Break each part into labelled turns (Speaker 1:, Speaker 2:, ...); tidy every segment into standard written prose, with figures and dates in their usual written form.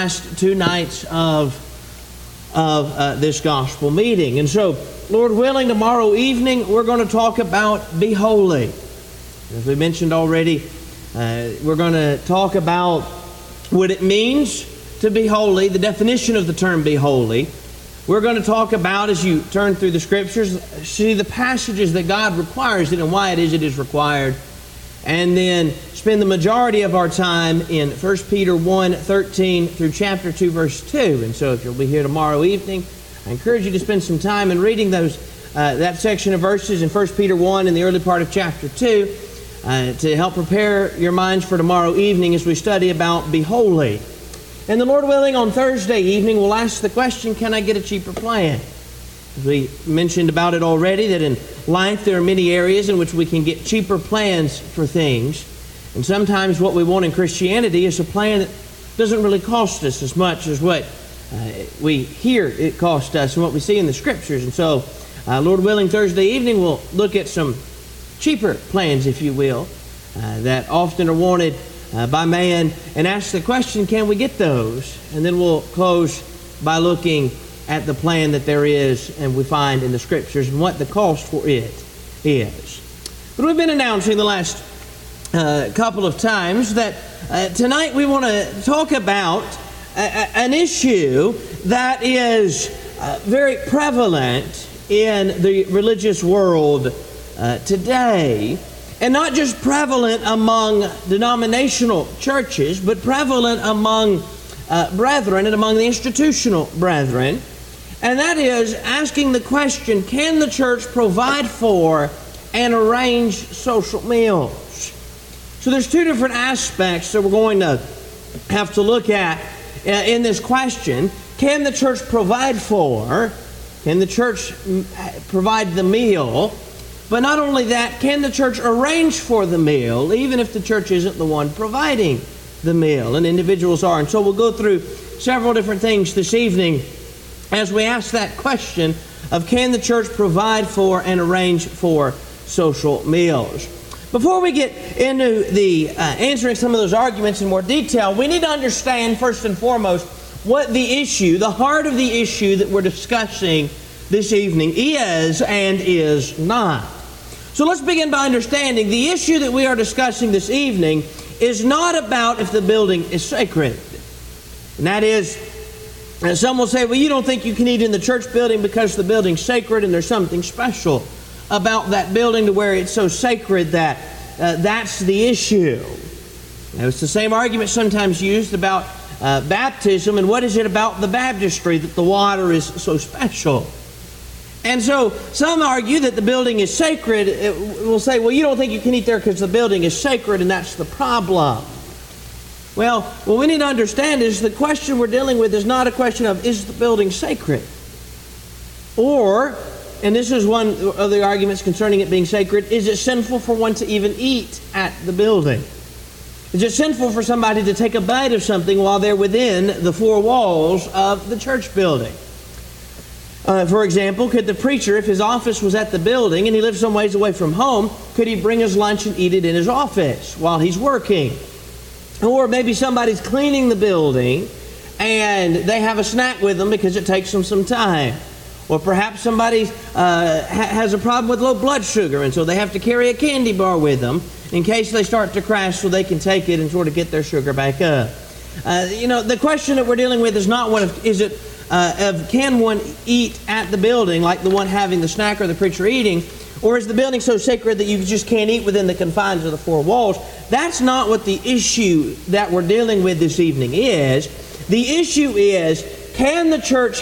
Speaker 1: last two nights of this gospel meeting. And so, Lord willing, tomorrow evening we're going to talk about be holy. As we mentioned already, we're going to talk about what it means to be holy, the definition of the term be holy. We're going to talk about, as you turn through the Scriptures, see the passages that God requires it and why it is required. And then spend the majority of our time in 1 Peter 1:13 through chapter 2, verse 2. And so if you'll be here tomorrow evening, I encourage you to spend some time in reading that section of verses in 1 Peter 1 in the early part of chapter 2 to help prepare your minds for tomorrow evening as we study about be holy. And the Lord willing, on Thursday evening, we'll ask the question, can I get a cheaper plan? As we mentioned about it already, that in life there are many areas in which we can get cheaper plans for things. And sometimes what we want in Christianity is a plan that doesn't really cost us as much as what we hear it cost us and what we see in the Scriptures. And so, Lord willing, Thursday evening we'll look at some cheaper plans, if you will, that often are wanted by man, and ask the question, can we get those? And then we'll close by looking at the plan that there is and we find in the Scriptures and what the cost for it is. But we've been announcing the last couple of times that tonight we want to talk about an issue that is very prevalent in the religious world today. And not just prevalent among denominational churches, but prevalent among brethren and among the institutional brethren. And that is asking the question, can the church provide for and arrange social meals? So there's two different aspects that we're going to have to look at in this question. Can the church provide for? Can the church provide the meal? But not only that, can the church arrange for the meal, even if the church isn't the one providing the meal, and individuals are. And so we'll go through several different things this evening as we ask that question of can the church provide for and arrange for social meals. Before we get into the answering some of those arguments in more detail, we need to understand first and foremost what the issue, the heart of the issue that we're discussing this evening is and is not. So let's begin by understanding the issue that we are discussing this evening is not about if the building is sacred. And that is, some will say, well, you don't think you can eat in the church building because the building's sacred and there's something special about that building to where it's so sacred that that's the issue. Now, it's the same argument sometimes used about baptism, and what is it about the baptistry that the water is so special? And so some argue that the building is sacred. Will say, well, you don't think you can eat there because the building is sacred, and that's the problem. Well, what we need to understand is the question we're dealing with is not a question of is the building sacred? Or, and this is one of the arguments concerning it being sacred, is it sinful for one to even eat at the building? Is it sinful for somebody to take a bite of something while they're within the four walls of the church building? For example, could the preacher, if his office was at the building and he lived some ways away from home, could he bring his lunch and eat it in his office while he's working? Or maybe somebody's cleaning the building and they have a snack with them because it takes them some time. Or perhaps somebody has a problem with low blood sugar, and so they have to carry a candy bar with them in case they start to crash so they can take it and sort of get their sugar back up. The question that we're dealing with is not one of can one eat at the building like the one having the snack or the preacher eating, or is the building so sacred that you just can't eat within the confines of the four walls? That's not what the issue that we're dealing with this evening is. The issue is, can the church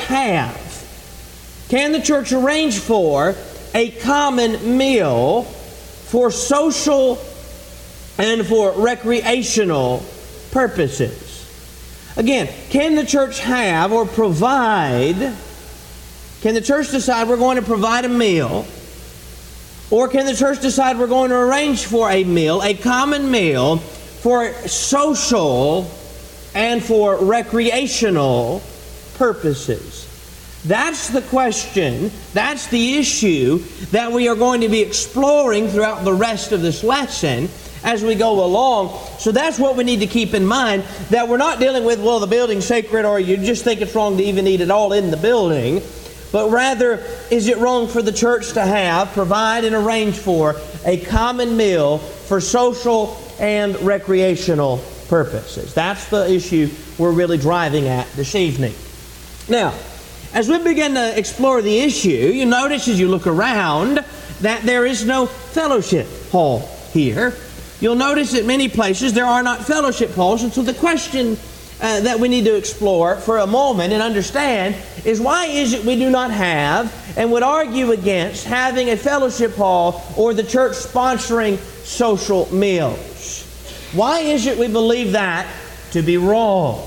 Speaker 1: arrange for a common meal for social and for recreational purposes? Again, can the church have or provide, can the church decide we're going to provide a meal, or can the church decide we're going to arrange for a meal, a common meal, for social and for recreational purposes? That's the question, that's the issue that we are going to be exploring throughout the rest of this lesson as we go along. So that's what we need to keep in mind, that we're not dealing with, well, the building's sacred, or you just think it's wrong to even eat it all in the building. But rather, is it wrong for the church to provide and arrange for a common meal for social and recreational purposes? That's the issue we're really driving at this evening. Now, as we begin to explore the issue, you notice as you look around that there is no fellowship hall here. You'll notice that many places there are not fellowship halls, and so the question that we need to explore for a moment and understand is, why is it we do not have and would argue against having a fellowship hall or the church sponsoring social meals? Why is it we believe that to be wrong?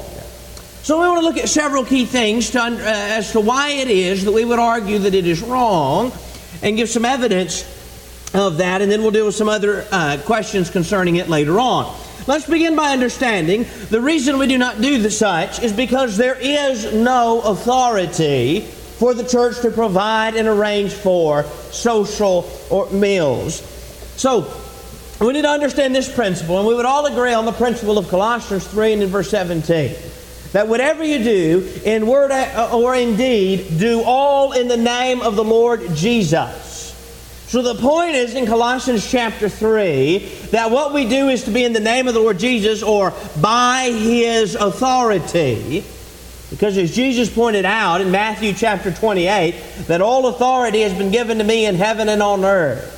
Speaker 1: So we want to look at several key things as to why it is that we would argue that it is wrong, and give some evidence of that, and then we'll deal with some other questions concerning it later on. Let's begin by understanding the reason we do not do such is because there is no authority for the church to provide and arrange for social or meals. So we need to understand this principle, and we would all agree on the principle of Colossians 3 and in verse 17. That whatever you do, in word or in deed, do all in the name of the Lord Jesus. So the point is in Colossians chapter 3 that what we do is to be in the name of the Lord Jesus, or by His authority. Because as Jesus pointed out in Matthew chapter 28, that all authority has been given to me in heaven and on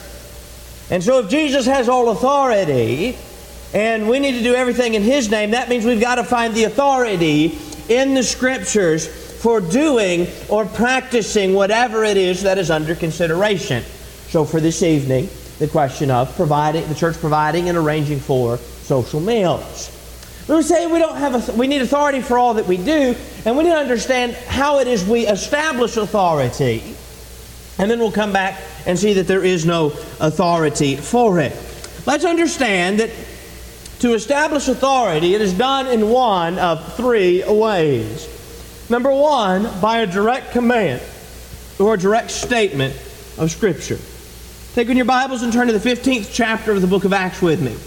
Speaker 1: earth. And so if Jesus has all authority, and we need to do everything in His name, that means we've got to find the authority in the Scriptures for doing or practicing whatever it is that is under consideration. So for this evening, the question of the church providing and arranging for social meals. We say we need authority for all that we do, and we need to understand how it is we establish authority. And then we'll come back and see that there is no authority for it. Let's understand that to establish authority, it is done in one of three ways. Number one, by a direct command or a direct statement of Scripture. Take in your Bibles and turn to the 15th chapter of the book of Acts with me.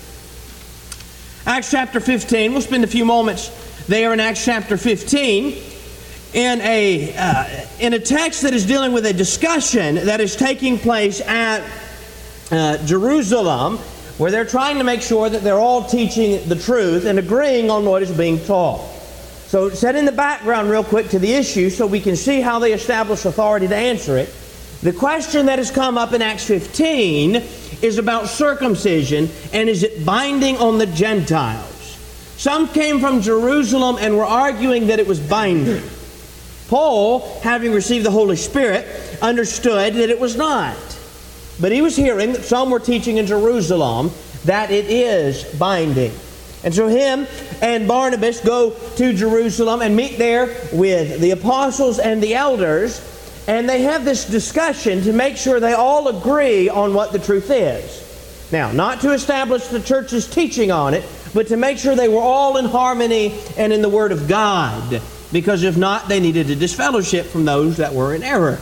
Speaker 1: Acts chapter 15. We'll spend a few moments there in Acts chapter 15 in a text that is dealing with a discussion that is taking place at Jerusalem, where they're trying to make sure that they're all teaching the truth and agreeing on what is being taught. So set in the background real quick to the issue so we can see how they establish authority to answer it. The question that has come up in Acts 15 is about circumcision, and is it binding on the Gentiles? Some came from Jerusalem and were arguing that it was binding. Paul, having received the Holy Spirit, understood that it was not. But he was hearing that some were teaching in Jerusalem that it is binding. And so him and Barnabas go to Jerusalem and meet there with the apostles and the elders, and they have this discussion to make sure they all agree on what the truth is. Now, not to establish the church's teaching on it, but to make sure they were all in harmony and in the Word of God. Because if not, they needed to disfellowship from those that were in error.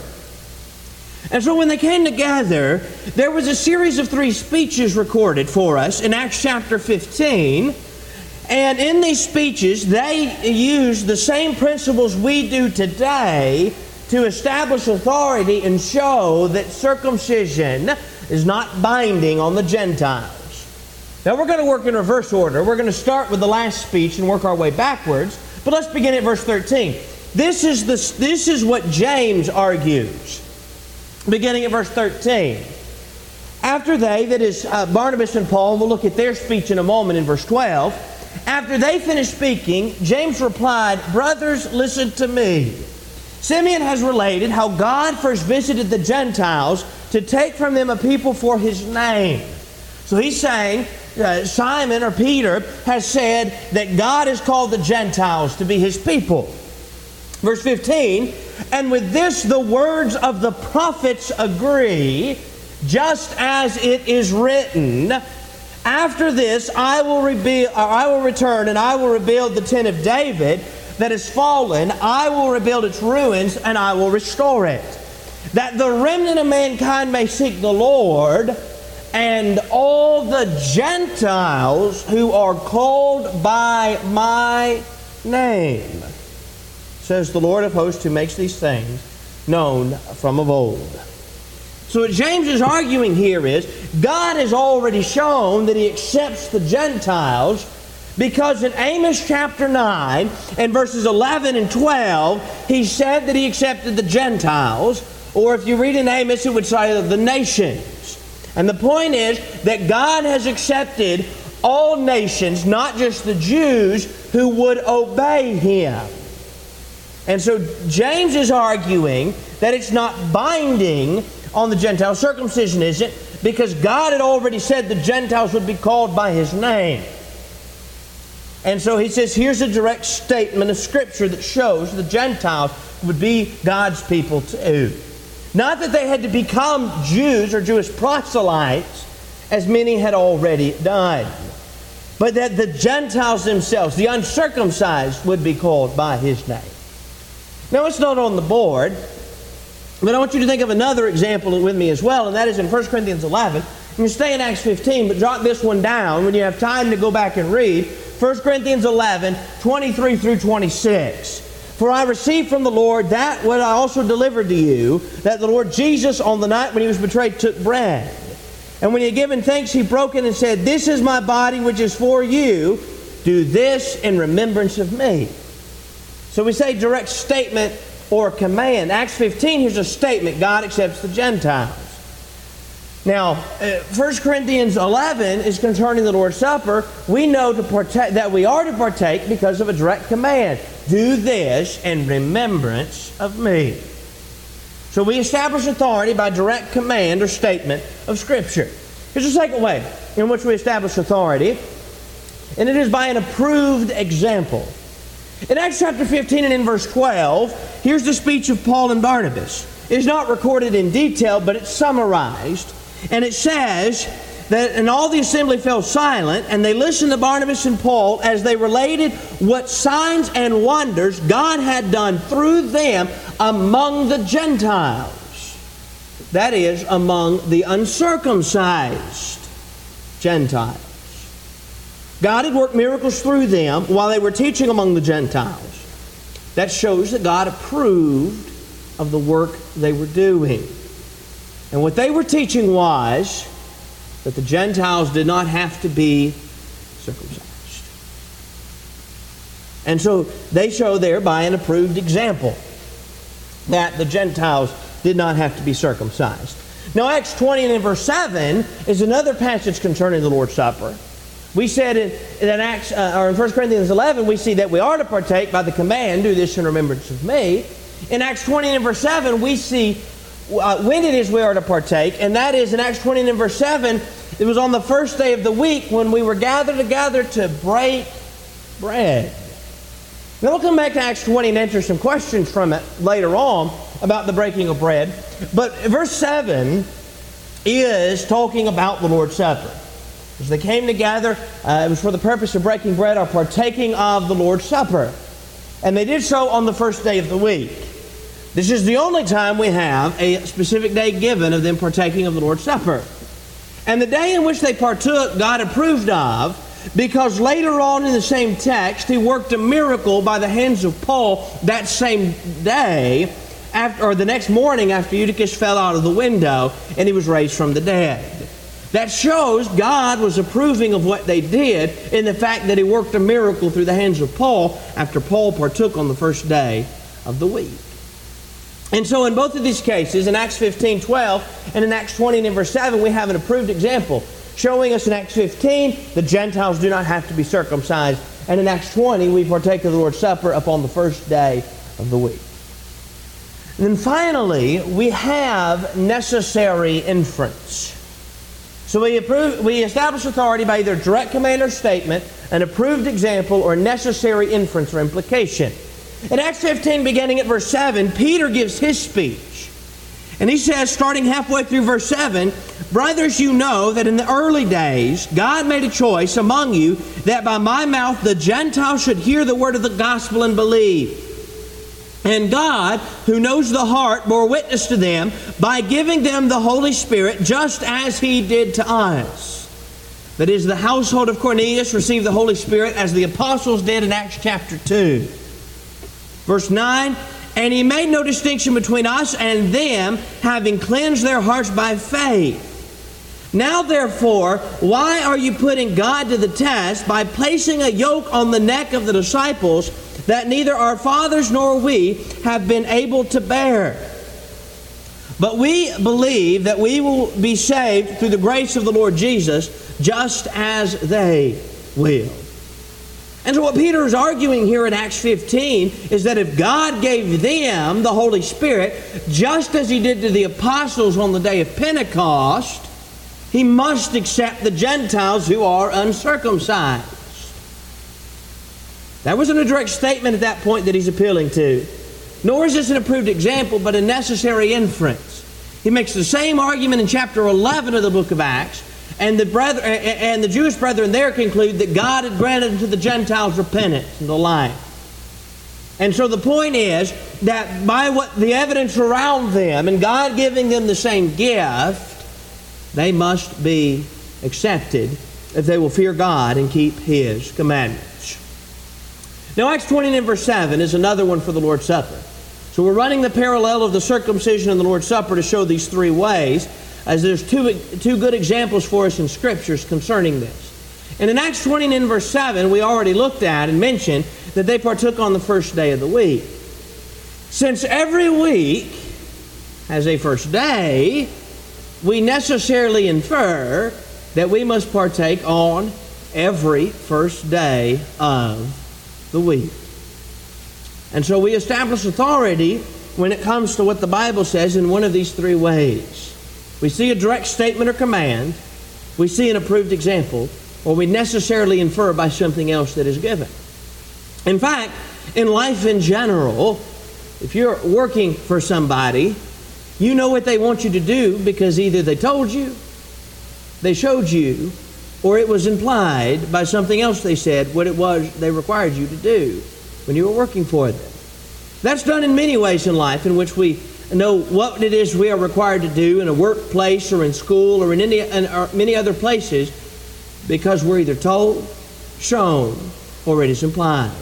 Speaker 1: And so when they came together, there was a series of 3 speeches recorded for us in Acts chapter 15. And in these speeches, they used the same principles we do today to establish authority and show that circumcision is not binding on the Gentiles. Now we're going to work in reverse order. We're going to start with the last speech and work our way backwards. But let's begin at verse 13. This is what James argues. Beginning at verse 13. After they, that is Barnabas and Paul, and we'll look at their speech in a moment in verse 12. After they finished speaking, James replied, "Brothers, listen to me. Simeon has related how God first visited the Gentiles to take from them a people for His name." So he's saying, Simon or Peter has said that God has called the Gentiles to be His people. Verse 15, "And with this the words of the prophets agree, just as it is written, after this I will return and I will rebuild the tent of David that has fallen. I will rebuild its ruins and I will restore it, that the remnant of mankind may seek the Lord, and all the Gentiles who are called by my name, says the Lord of hosts, who makes these things known from of old. So what James is arguing here is, God has already shown that He accepts the Gentiles, because in Amos chapter 9 and verses 11 and 12, He said that He accepted the Gentiles, or if you read in Amos, it would say the nations. And the point is that God has accepted all nations, not just the Jews who would obey Him. And so James is arguing that it's not binding on the Gentiles. Circumcision isn't, because God had already said the Gentiles would be called by His name. And so he says, here's a direct statement of Scripture that shows the Gentiles would be God's people too. Not that they had to become Jews or Jewish proselytes, as many had already done, but that the Gentiles themselves, the uncircumcised, would be called by His name. Now, it's not on the board, but I want you to think of another example with me as well, and that is in 1 Corinthians 11. You can stay in Acts 15, but jot this one down when you have time to go back and read. 1 Corinthians 11, 23 through 26. For I received from the Lord that what I also delivered to you, that the Lord Jesus on the night when He was betrayed took bread. And when He had given thanks, He broke it and said, This is my body which is for you. Do this in remembrance of me. So we say direct statement or command. Acts 15, here's a statement. God accepts the Gentiles. Now, 1 Corinthians 11 is concerning the Lord's Supper. We know that we are to partake because of a direct command. Do this in remembrance of me. So we establish authority by direct command or statement of Scripture. Here's the second way in which we establish authority, and it is by an approved example. In Acts chapter 15 and in verse 12, here's the speech of Paul and Barnabas. It's not recorded in detail, but it's summarized. And it says that, and all the assembly fell silent, and they listened to Barnabas and Paul as they related what signs and wonders God had done through them among the Gentiles. That is, among the uncircumcised Gentiles. God had worked miracles through them while they were teaching among the Gentiles. That shows that God approved of the work they were doing. And what they were teaching was that the Gentiles did not have to be circumcised. And so they show there by an approved example that the Gentiles did not have to be circumcised. Now, Acts 20 and in verse 7 is another passage concerning the Lord's Supper. We said in 1 Corinthians 11, we see that we are to partake by the command, do this in remembrance of me. In Acts 20 and verse 7, we see when it is we are to partake, and that is in Acts 20 and verse 7, it was on the first day of the week when we were gathered together to break bread. Now we'll come back to Acts 20 and answer some questions from it later on about the breaking of bread. But verse 7 is talking about the Lord's Supper. As they came together, it was for the purpose of breaking bread or partaking of the Lord's Supper. And they did so on the first day of the week. This is the only time we have a specific day given of them partaking of the Lord's Supper. And the day in which they partook, God approved of, because later on in the same text, He worked a miracle by the hands of Paul that same day, or the next morning after Eutychus fell out of the window and he was raised from the dead. That shows God was approving of what they did in the fact that He worked a miracle through the hands of Paul after Paul partook on the first day of the week. And so in both of these cases, in Acts 15:12 and in Acts 20 and verse 7, we have an approved example showing us in Acts 15 the Gentiles do not have to be circumcised. And in Acts 20, we partake of the Lord's Supper upon the first day of the week. And then finally, we have necessary inference. So we establish authority by either direct command or statement, an approved example, or necessary inference or implication. In Acts 15, beginning at verse 7, Peter gives his speech. And he says, starting halfway through verse 7, Brothers, you know that in the early days God made a choice among you that by my mouth the Gentiles should hear the word of the gospel and believe. And God, who knows the heart, bore witness to them by giving them the Holy Spirit, just as He did to us. That is, the household of Cornelius received the Holy Spirit as the apostles did in Acts chapter 2. Verse 9, and He made no distinction between us and them, having cleansed their hearts by faith. Now therefore, why are you putting God to the test by placing a yoke on the neck of the disciples that neither our fathers nor we have been able to bear? But we believe that we will be saved through the grace of the Lord Jesus, just as they will. And so what Peter is arguing here in Acts 15 is that if God gave them the Holy Spirit, just as He did to the apostles on the day of Pentecost, He must accept the Gentiles who are uncircumcised. That wasn't a direct statement at that point that he's appealing to. Nor is this an approved example, but a necessary inference. He makes the same argument in chapter 11 of the book of Acts, and the Jewish brethren there conclude that God had granted to the Gentiles repentance and the like. And so the point is that by what the evidence around them and God giving them the same gift, they must be accepted if they will fear God and keep His commandments. Now, Acts 20 and verse 7 is another one for the Lord's Supper. So we're running the parallel of the circumcision and the Lord's Supper to show these three ways, as there's two good examples for us in Scriptures concerning this. And in Acts 20 and verse 7, we already looked at and mentioned that they partook on the first day of the week. Since every week has a first day, we necessarily infer that we must partake on every first day of the week. And so we establish authority when it comes to what the Bible says in one of these three ways. We see a direct statement or command, we see an approved example, or we necessarily infer by something else that is given. In fact, in life in general, if you're working for somebody, you know what they want you to do because either they told you, they showed you, or it was implied by something else they said what it was they required you to do when you were working for them. That's done in many ways in life in which we know what it is we are required to do in a workplace or in school or in many other places because we're either told, shown, or it is implied.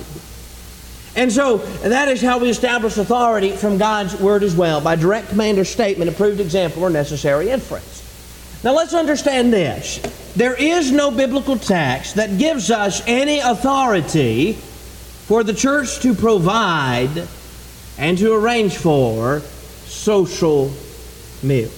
Speaker 1: And so that is how we establish authority from God's Word as well, by direct command or statement, approved example, or necessary inference. Now let's understand this. There is no biblical text that gives us any authority for the church to provide and to arrange for social meals.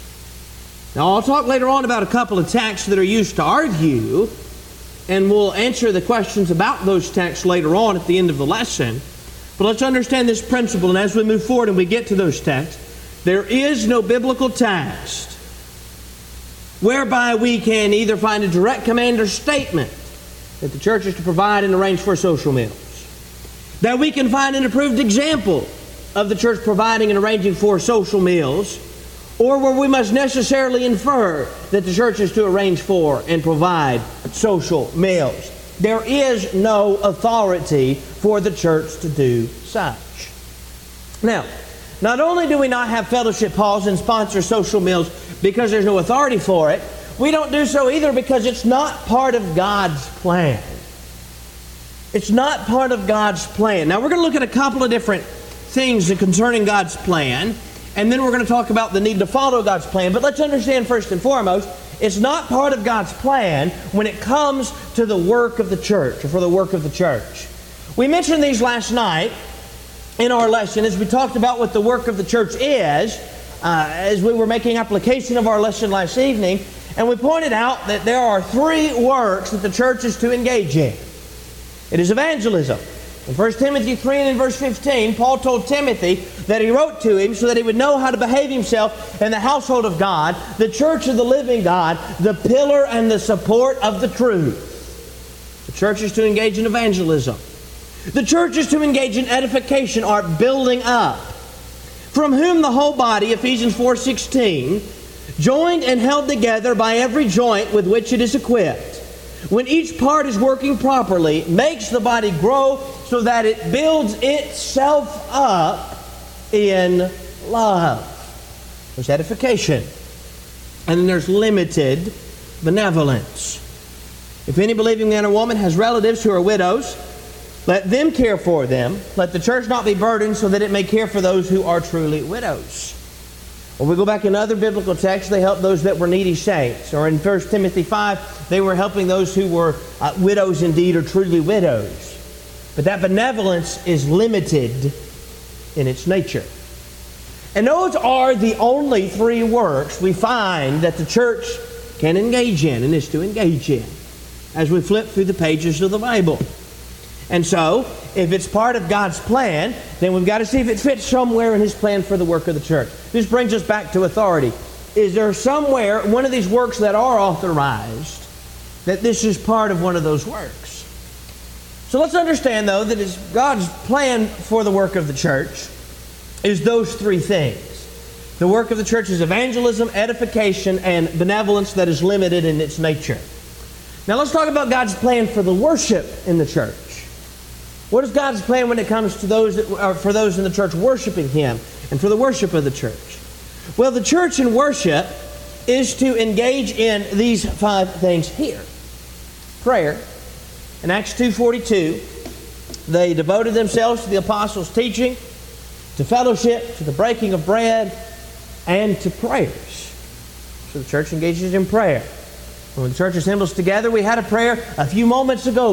Speaker 1: Now I'll talk later on about a couple of texts that are used to argue, and we'll answer the questions about those texts later on at the end of the lesson. But let's understand this principle, and as we move forward and we get to those texts, there is no biblical text whereby we can either find a direct command or statement that the church is to provide and arrange for social meals, that we can find an approved example of the church providing and arranging for social meals, or where we must necessarily infer that the church is to arrange for and provide social meals. There is no authority for the church to do such. Now, not only do we not have fellowship halls and sponsor social meals because there's no authority for it, we don't do so either because it's not part of God's plan. It's not part of God's plan. Now, we're going to look at a couple of different things concerning God's plan, and then we're going to talk about the need to follow God's plan. But let's understand first and foremost, it's not part of God's plan when it comes to the work of the church, or for the work of the church. We mentioned these last night in our lesson as we talked about what the work of the church is, as we were making application of our lesson last evening, and we pointed out that there are three works that the church is to engage in. It is evangelism. In 1 Timothy 3 and in verse 15, Paul told Timothy that he wrote to him so that he would know how to behave himself in the household of God, the church of the living God, the pillar and the support of the truth. The church is to engage in evangelism. The church is to engage in edification, or building up, from whom the whole body, Ephesians 4:16, joined and held together by every joint with which it is equipped, when each part is working properly, makes the body grow so that it builds itself up in love. There's edification. And then there's limited benevolence. If any believing man or woman has relatives who are widows, let them care for them. Let the church not be burdened, so that it may care for those who are truly widows. Or we go back in other biblical texts, they helped those that were needy saints. Or in 1 Timothy 5, they were helping those who were widows indeed, or truly widows. But that benevolence is limited in its nature. And those are the only three works we find that the church can engage in and is to engage in as we flip through the pages of the Bible. And so, if it's part of God's plan, then we've got to see if it fits somewhere in His plan for the work of the church. This brings us back to authority. Is there somewhere, one of these works that are authorized, that this is part of one of those works? So let's understand, though, that it's God's plan for the work of the church is those three things. The work of the church is evangelism, edification, and benevolence that is limited in its nature. Now let's talk about God's plan for the worship in the church. What is God's plan when it comes to those for those in the church worshiping Him and for the worship of the church? Well, the church in worship is to engage in these five things here. Prayer. In Acts 2:42, they devoted themselves to the apostles' teaching, to fellowship, to the breaking of bread, and to prayers. So the church engages in prayer. When the church assembles together, we had a prayer a few moments ago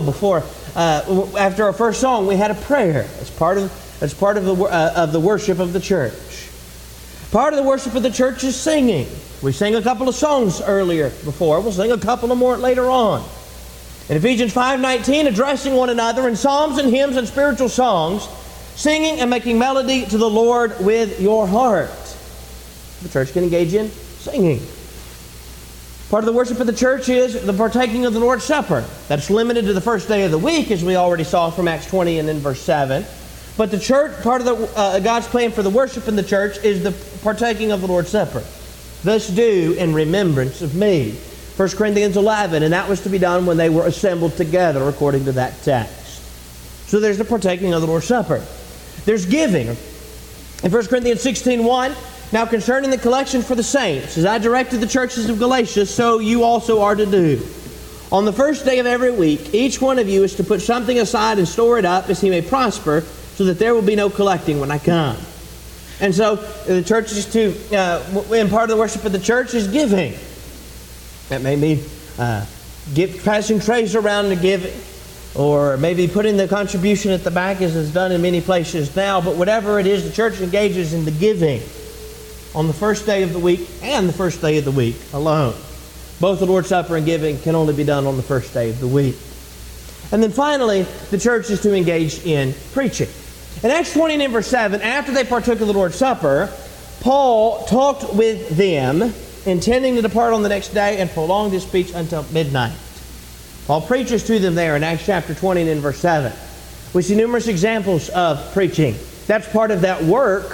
Speaker 1: after our first song, we had a prayer. It's part of the worship of the church. Part of the worship of the church is singing. We sang a couple of songs earlier before. We'll sing a couple of more later on. In Ephesians 5:19, addressing one another in psalms and hymns and spiritual songs, singing and making melody to the Lord with your heart. The church can engage in singing. Part of the worship of the church is the partaking of the Lord's Supper. That's limited to the first day of the week, as we already saw from Acts 20 and in verse 7. But the church, part of God's plan for the worship in the church is the partaking of the Lord's Supper. Thus do in remembrance of me. 1 Corinthians 11, and that was to be done when they were assembled together, according to that text. So there's the partaking of the Lord's Supper. There's giving. In 1 Corinthians 16:1, now concerning the collection for the saints, as I directed the churches of Galatia, so you also are to do. On the first day of every week, each one of you is to put something aside and store it up as he may prosper, so that there will be no collecting when I come. And so the church is to, and part of the worship of the church is giving. That may mean passing trays around to give, or maybe putting the contribution at the back as is done in many places now. But whatever it is, the church engages in the giving on the first day of the week and the first day of the week alone. Both the Lord's Supper and giving can only be done on the first day of the week. And then finally, the church is to engage in preaching. In Acts 20 and verse 7, after they partook of the Lord's Supper, Paul talked with them, intending to depart on the next day, and prolonged his speech until midnight. Paul preaches to them there in Acts chapter 20 and in verse 7. We see numerous examples of preaching. That's part of that work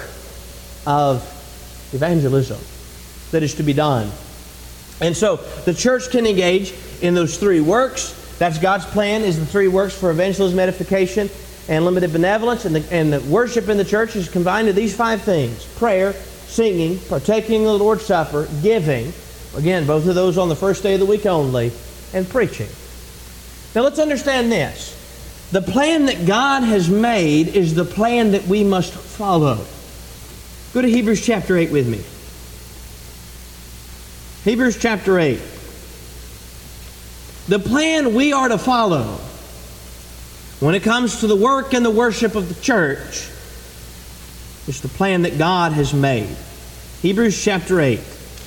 Speaker 1: of evangelism that is to be done. And so the church can engage in those three works. That's God's plan, is the three works for evangelism, edification, and limited benevolence. And the worship in the church is combined to these five things: prayer, singing, partaking of the Lord's Supper, giving, again, both of those on the first day of the week only, and preaching. Now let's understand this. The plan that God has made is the plan that we must follow. Go to Hebrews chapter 8 with me. Hebrews chapter 8. The plan we are to follow when it comes to the work and the worship of the church is the plan that God has made. Hebrews chapter 8.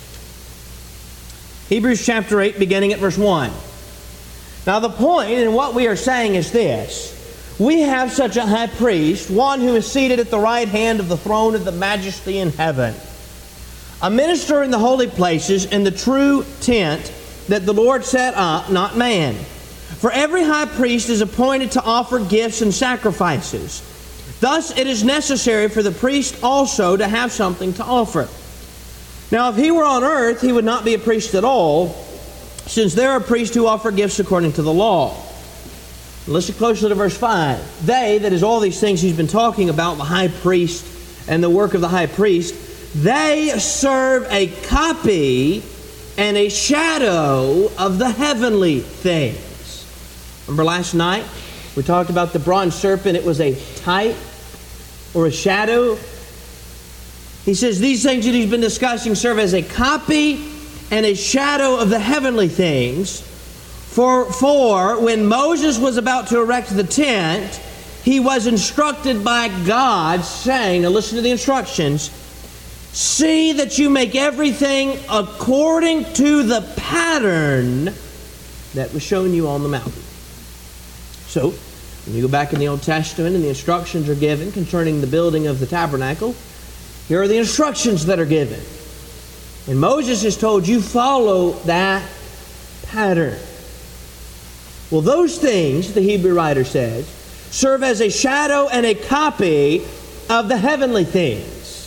Speaker 1: Hebrews chapter 8, beginning at verse 1. Now the point in what we are saying is this: we have such a high priest, one who is seated at the right hand of the throne of the majesty in heaven, a minister in the holy places, in the true tent that the Lord set up, not man. For every high priest is appointed to offer gifts and sacrifices. Thus it is necessary for the priest also to have something to offer. Now if he were on earth, he would not be a priest at all, since there are priests who offer gifts according to the law. Listen closely to verse 5. They, that is all these things he's been talking about, the high priest and the work of the high priest, they serve a copy and a shadow of the heavenly things. Remember last night we talked about the bronze serpent. It was a type or a shadow. He says these things that he's been discussing serve as a copy and a shadow of the heavenly things. For when Moses was about to erect the tent, he was instructed by God, saying, now listen to the instructions, see that you make everything according to the pattern that was shown you on the mountain. So, when you go back in the Old Testament and the instructions are given concerning the building of the tabernacle, here are the instructions that are given. And Moses is told, you follow that pattern. Well, those things, the Hebrew writer says, serve as a shadow and a copy of the heavenly things.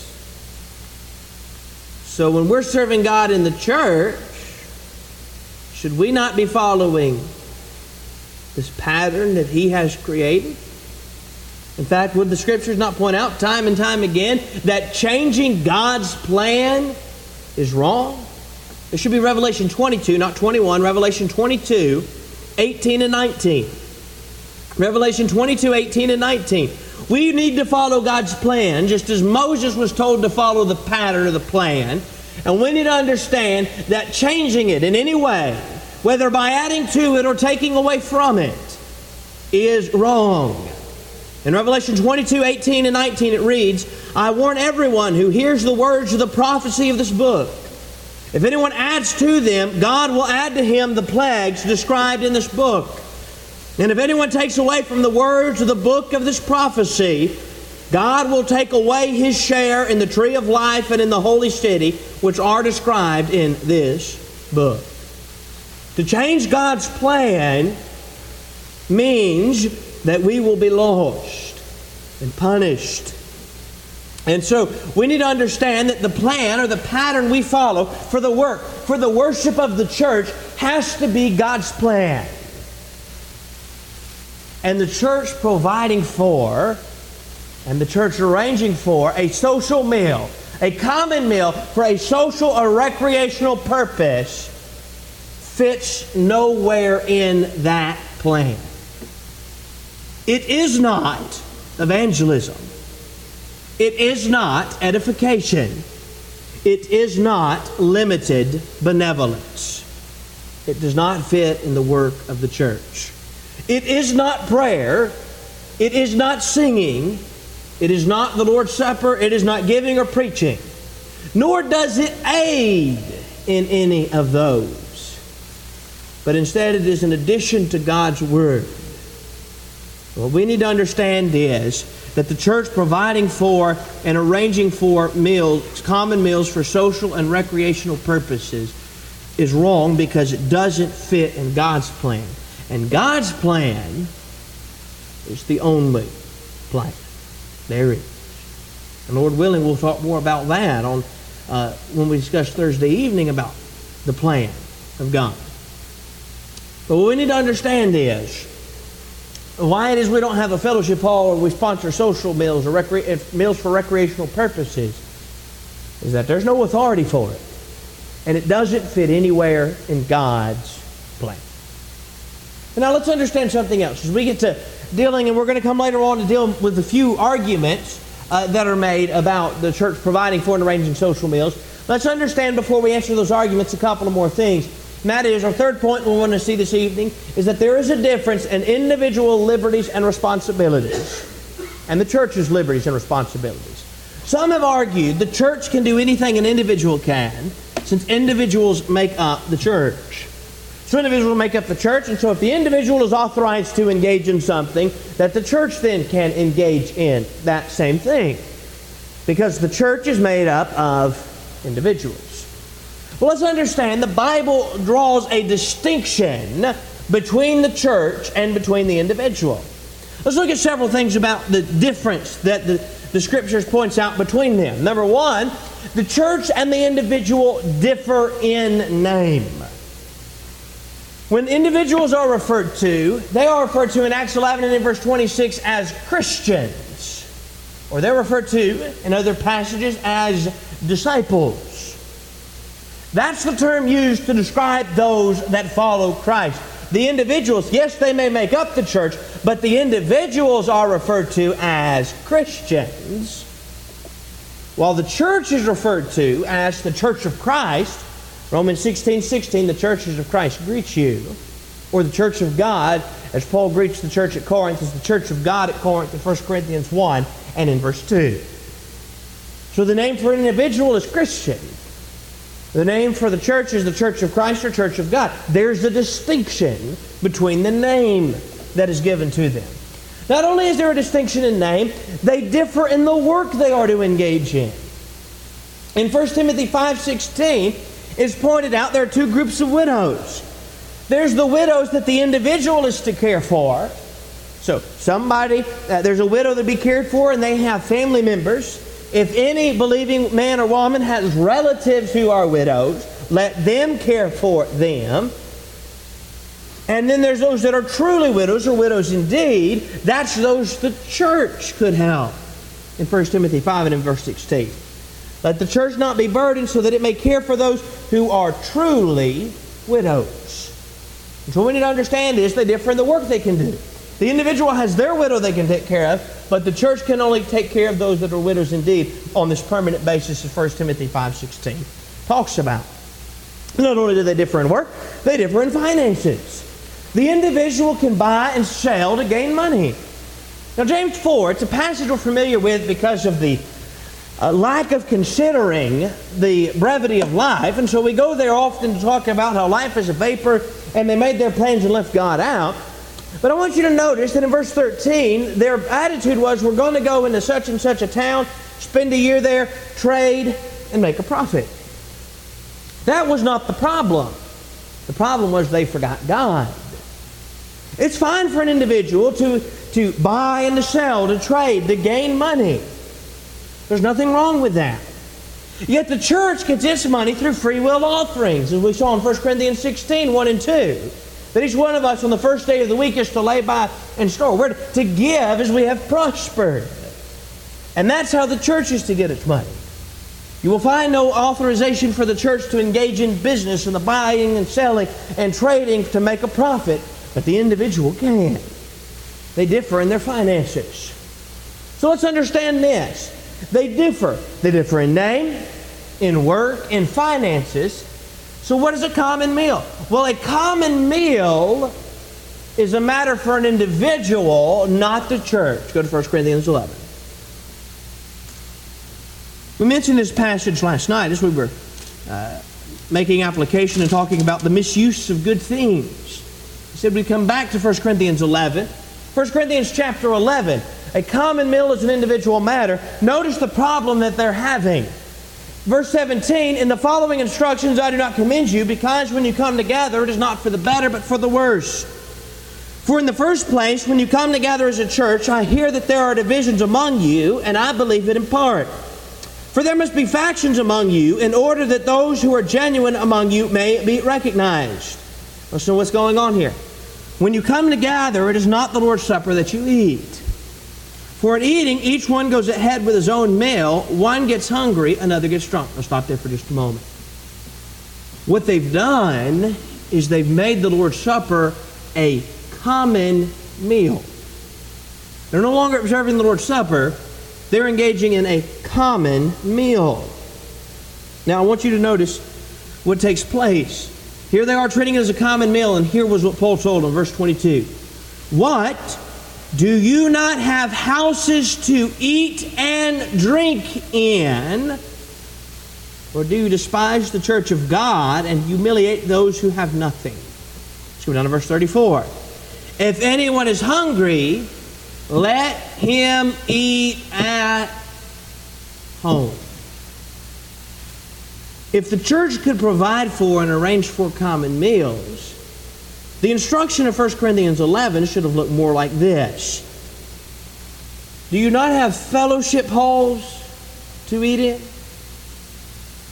Speaker 1: So when we're serving God in the church, should we not be following this pattern that He has created? In fact, would the Scriptures not point out time and time again that changing God's plan is wrong? It should be Revelation 22, not 21, Revelation 22, 18 and 19. Revelation 22, 18 and 19. We need to follow God's plan, just as Moses was told to follow the pattern of the plan. And we need to understand that changing it in any way, whether by adding to it or taking away from it, is wrong. In Revelation 22, 18 and 19 it reads, I warn everyone who hears the words of the prophecy of this book. If anyone adds to them, God will add to him the plagues described in this book. And if anyone takes away from the words of the book of this prophecy, God will take away his share in the tree of life and in the holy city, which are described in this book. To change God's plan means that we will be lost and punished. And so we need to understand that the plan or the pattern we follow for the worship of the church has to be God's plan. And the church providing for and the church arranging for a social meal, a common meal for a social or recreational purpose fits nowhere in that plan. It is not evangelism. It is not edification. It is not limited benevolence. It does not fit in the work of the church. It is not prayer. It is not singing. It is not the Lord's Supper. It is not giving or preaching. Nor does it aid in any of those. But instead it is an addition to God's Word. What we need to understand is that the church providing for and arranging for meals, common meals for social and recreational purposes is wrong because it doesn't fit in God's plan. And God's plan is the only plan there is. And Lord willing, we'll talk more about that on when we discuss Thursday evening about the plan of God. But what we need to understand is why it is we don't have a fellowship hall or we sponsor social meals or meals for recreational purposes is that there's no authority for it. And it doesn't fit anywhere in God's plan. And now let's understand something else. As we get to dealing, and we're going to come later on to deal with a few arguments that are made about the church providing for and arranging social meals. Let's understand before we answer those arguments a couple of more things. And that is, our third point we want to see this evening is that there is a difference in individual liberties and responsibilities and the church's liberties and responsibilities. Some have argued the church can do anything an individual can since individuals make up the church. So individuals make up the church, and so if the individual is authorized to engage in something, that the church then can engage in that same thing. Because the church is made up of individuals. Well, let's understand the Bible draws a distinction between the church and between the individual. Let's look at several things about the difference that the Scriptures points out between them. Number one, the church and the individual differ in name. When individuals are referred to, they are referred to in Acts 11 and in verse 26 as Christians. Or they're referred to in other passages as disciples. That's the term used to describe those that follow Christ. The individuals, yes, they may make up the church, but the individuals are referred to as Christians, while the church is referred to as the church of Christ. Romans 16:16, the churches of Christ greet you. Or the church of God, as Paul greets the church at Corinth, is the church of God at Corinth in 1 Corinthians 1 and in verse 2. So the name for an individual is Christian. The name for the church is the Church of Christ or Church of God. There's a distinction between the name that is given to them. Not only is there a distinction in name, they differ in the work they are to engage in. In 1 Timothy 5:16, it's pointed out there are two groups of widows. There's the widows that the individual is to care for. So there's a widow to be cared for, and they have family members. If any believing man or woman has relatives who are widows, let them care for them. And then there's those that are truly widows, or widows indeed. That's those the church could help. In 1 Timothy 5 and in verse 16. Let the church not be burdened, so that it may care for those who are truly widows. And so what we need to understand is they differ in the work they can do. The individual has their widow they can take care of, but the church can only take care of those that are widows indeed on this permanent basis, as 1 Timothy 5:16 talks about. Not only do they differ in work, they differ in finances. The individual can buy and sell to gain money. Now James 4, it's a passage we're familiar with because of the lack of considering the brevity of life, and so we go there often to talk about how life is a vapor, and they made their plans and left God out. But I want you to notice that in verse 13, their attitude was, we're going to go into such and such a town, spend a year there, trade, and make a profit. That was not the problem. The problem was they forgot God. It's fine for an individual to buy and to sell, to trade, to gain money. There's nothing wrong with that. Yet the church gets its money through free will offerings, as we saw in 1 Corinthians 16, 1 and 2. That each one of us on the first day of the week is to lay by and store. We're to give as we have prospered. And that's how the church is to get its money. You will find no authorization for the church to engage in business and the buying and selling and trading to make a profit, but the individual can. They differ in their finances. So let's understand this. They differ. They differ in name, in work, in finances. So what is a common meal? Well, a common meal is a matter for an individual, not the church. Go to 1 Corinthians 11. We mentioned this passage last night as we were making application and talking about the misuse of good things. We said we'd come back to 1 Corinthians 11. 1 Corinthians chapter 11. A common meal is an individual matter. Notice the problem that they're having. Verse 17, in the following instructions I do not commend you, because when you come together, it is not for the better, but for the worse. For in the first place, when you come together as a church, I hear that there are divisions among you, and I believe it in part. For there must be factions among you, in order that those who are genuine among you may be recognized. Listen to what's going on here. When you come together, it is not the Lord's Supper that you eat. For in eating, each one goes ahead with his own meal. One gets hungry, another gets drunk. I'll stop there for just a moment. What they've done is they've made the Lord's Supper a common meal. They're no longer observing the Lord's Supper. They're engaging in a common meal. Now, I want you to notice what takes place. Here they are treating it as a common meal, and here was what Paul told them, verse 22. What? Do you not have houses to eat and drink in? Or do you despise the church of God and humiliate those who have nothing? Let's go down to verse 34. If anyone is hungry, let him eat at home. If the church could provide for and arrange for common meals, the instruction of 1 Corinthians 11 should have looked more like this. Do you not have fellowship halls to eat in?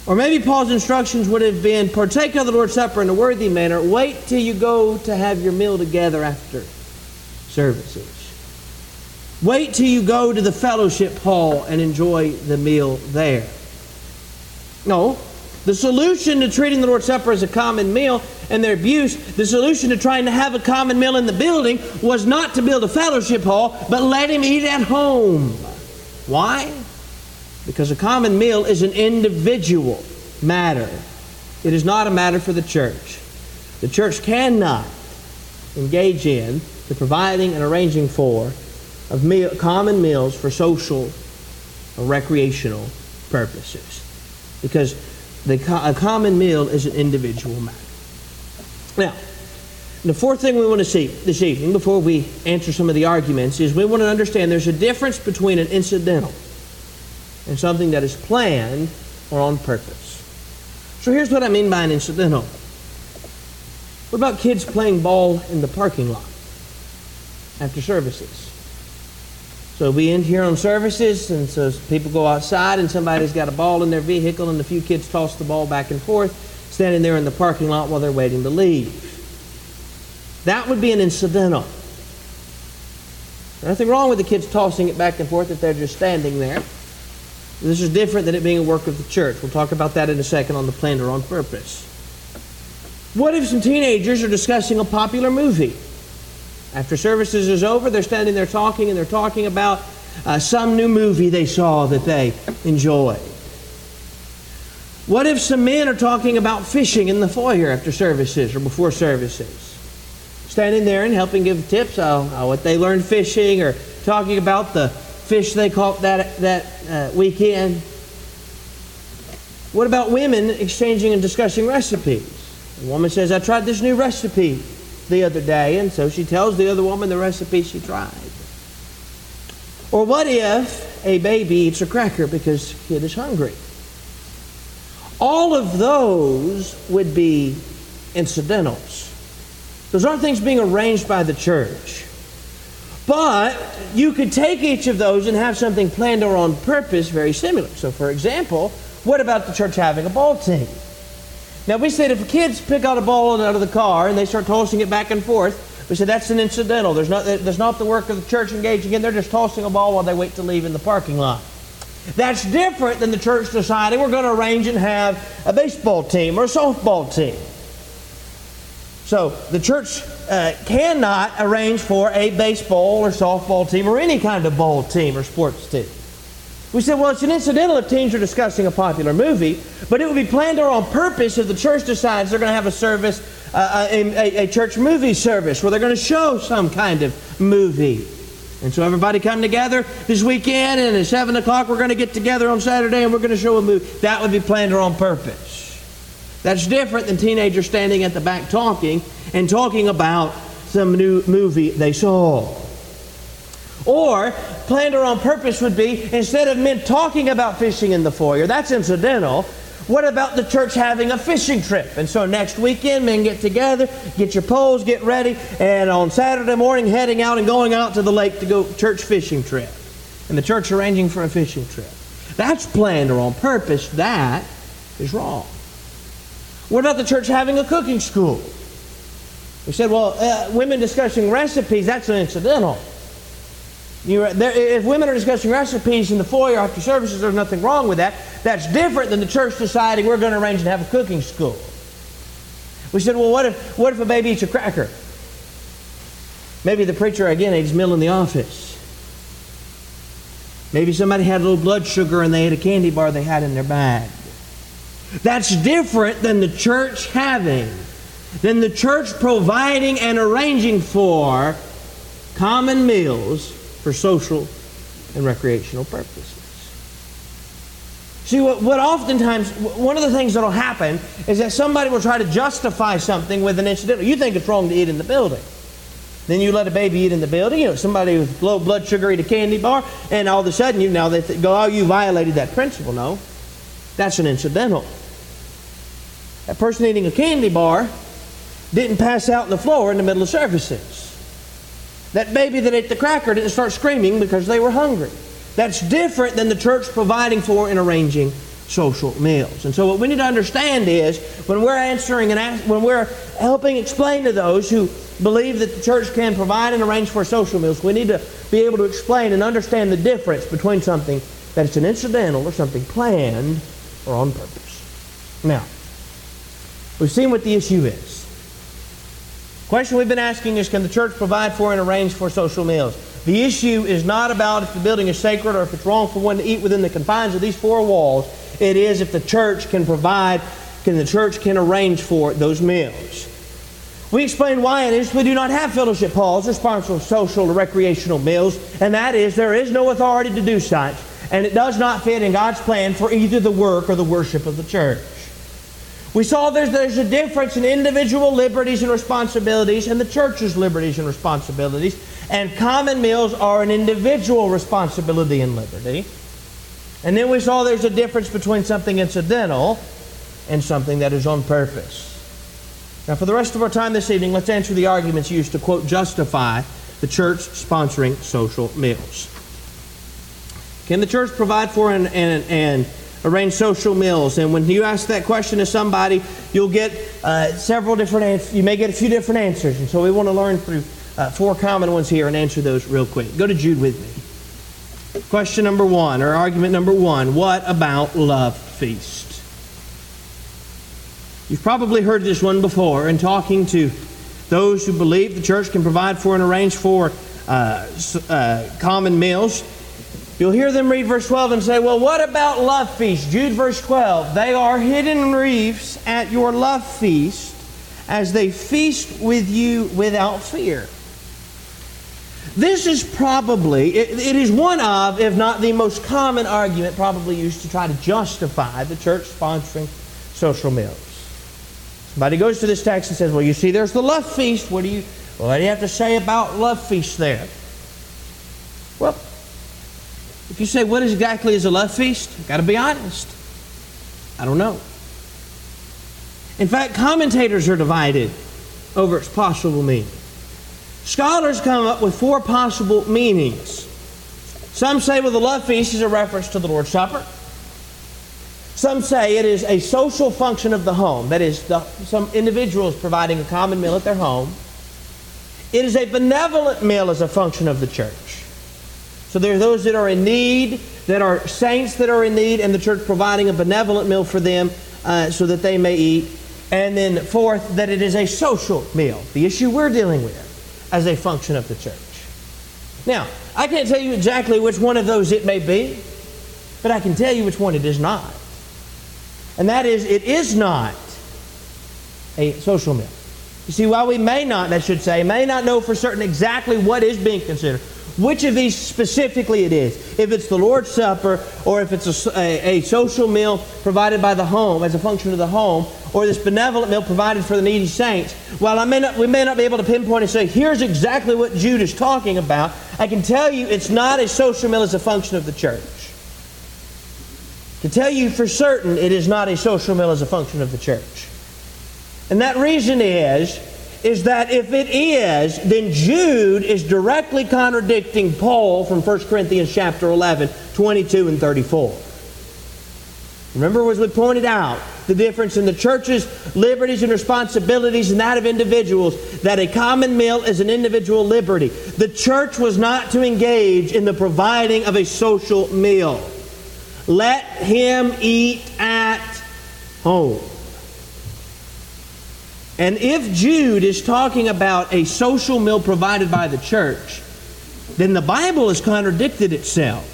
Speaker 1: Or maybe Paul's instructions would have been, partake of the Lord's Supper in a worthy manner. Wait till you go to have your meal together after services. Wait till you go to the fellowship hall and enjoy the meal there. No. The solution to treating the Lord's Supper as a common meal and their abuse, the solution to trying to have a common meal in the building was not to build a fellowship hall, but let him eat at home. Why? Because a common meal is an individual matter. It is not a matter for the church. The church cannot engage in the providing and arranging for of common meals for social or recreational purposes. Because a common meal is an individual matter. Now, the fourth thing we want to see this evening before we answer some of the arguments is we want to understand there's a difference between an incidental and something that is planned or on purpose. So here's what I mean by an incidental. What about kids playing ball in the parking lot after services? So we end here on services, and so people go outside and somebody's got a ball in their vehicle and a few kids toss the ball back and forth, standing there in the parking lot while they're waiting to leave. That would be an incidental. There's nothing wrong with the kids tossing it back and forth if they're just standing there. This is different than it being a work of the church. We'll talk about that in a second on the planned or on purpose. What if some teenagers are discussing a popular movie? After services is over, they're standing there talking, and they're talking about some new movie they saw that they enjoyed. What if some men are talking about fishing in the foyer after services or before services? Standing there and helping give tips on what they learned fishing, or talking about the fish they caught that weekend. What about women exchanging and discussing recipes? A woman says, I tried this new recipe the other day, and so she tells the other woman the recipe she tried. Or what if a baby eats a cracker because the kid is hungry? All of those would be incidentals. Those aren't things being arranged by the church. But you could take each of those and have something planned or on purpose very similar. So for example, what about the church having a ball team? Now we said if kids pick out a ball out of the car and they start tossing it back and forth, we said that's an incidental. There's not the work of the church engaging in. They're just tossing a ball while they wait to leave in the parking lot. That's different than the church deciding we're going to arrange and have a baseball team or a softball team. So the church cannot arrange for a baseball or softball team or any kind of ball team or sports team. We said, well, it's an incidental if teens are discussing a popular movie, but it would be planned or on purpose if the church decides they're going to have a service, a church movie service where they're going to show some kind of movie. And so everybody come together this weekend, and at 7 o'clock we're going to get together on Saturday and we're going to show a movie. That would be planned or on purpose. That's different than teenagers standing at the back talking about some new movie they saw. Or, planned or on purpose would be, instead of men talking about fishing in the foyer, that's incidental, what about the church having a fishing trip? And so next weekend, men get together, get your poles, get ready, and on Saturday morning, heading out and going out to the lake to go church fishing trip. And the church arranging for a fishing trip. That's planned or on purpose. That is wrong. What about the church having a cooking school? We said, well, women discussing recipes, that's an incidental. If women are discussing recipes in the foyer after services, there's nothing wrong with that. That's different than the church deciding we're going to arrange and have a cooking school. We said, well, what if a baby eats a cracker? Maybe the preacher, again, ate his meal in the office. Maybe somebody had a little blood sugar and they ate a candy bar they had in their bag. That's different than the church than the church providing and arranging for common meals for social and recreational purposes. See, what oftentimes, one of the things that will happen is that somebody will try to justify something with an incidental. You think it's wrong to eat in the building. Then you let a baby eat in the building. Somebody with low blood sugar eat a candy bar, and all of a sudden, they go, oh, you violated that principle. No, that's an incidental. That person eating a candy bar didn't pass out on the floor in the middle of services. That baby that ate the cracker didn't start screaming because they were hungry. That's different than the church providing for and arranging social meals. And so what we need to understand is when we're answering when we're helping explain to those who believe that the church can provide and arrange for social meals, we need to be able to explain and understand the difference between something that's an incidental or something planned or on purpose. Now, we've seen what the issue is. The question we've been asking is, can the church provide for and arrange for social meals? The issue is not about if the building is sacred or if it's wrong for one to eat within the confines of these four walls. It is if the church can provide, the church can arrange for those meals. We explained why it is we do not have fellowship halls or sponsor social or recreational meals, and that is there is no authority to do such, and it does not fit in God's plan for either the work or the worship of the church. We saw there's a difference in individual liberties and responsibilities and the church's liberties and responsibilities, and common meals are an individual responsibility and liberty. And then we saw there's a difference between something incidental and something that is on purpose. Now, for the rest of our time this evening, let's answer the arguments used to, quote, justify the church sponsoring social meals. Can the church provide for and arrange social meals? And when you ask that question to somebody, you'll get several different answers. You may get a few different answers. And so we want to learn through four common ones here and answer those real quick. Go to Jude with me. Question number one, or argument number one, what about love feast? You've probably heard this one before in talking to those who believe the church can provide for and arrange for common meals. You'll hear them read verse 12 and say, well, what about love feast? Jude verse 12, they are hidden reefs at your love feast as they feast with you without fear. This is probably, it is one of, if not the most common argument probably used to try to justify the church sponsoring social meals. Somebody goes to this text and says, well, you see, there's the love feast. What do you have to say about love feast there? Well, if you say, what exactly is a love feast? I've got to be honest. I don't know. In fact, commentators are divided over its possible meaning. Scholars come up with four possible meanings. Some say, well, the love feast is a reference to the Lord's Supper. Some say it is a social function of the home. That is, some individuals providing a common meal at their home. It is a benevolent meal as a function of the church. So there are those that are in need, that are saints that are in need, and the church providing a benevolent meal for them so that they may eat. And then fourth, that it is a social meal, the issue we're dealing with, as a function of the church. Now, I can't tell you exactly which one of those it may be, but I can tell you which one it is not. And that is, it is not a social meal. You see, while we may not know for certain exactly what is being considered, which of these specifically it is, if it's the Lord's Supper or if it's a social meal provided by the home as a function of the home, or this benevolent meal provided for the needy saints, while we may not be able to pinpoint and say, here's exactly what Jude is talking about, I can tell you it's not a social meal as a function of the church. I can tell you for certain it is not a social meal as a function of the church. And that reason is that if it is, then Jude is directly contradicting Paul from 1 Corinthians chapter 11, 22 and 34. Remember, as we pointed out, the difference in the church's liberties and responsibilities and that of individuals, that a common meal is an individual liberty. The church was not to engage in the providing of a social meal. Let him eat at home. And if Jude is talking about a social meal provided by the church, then the Bible has contradicted itself.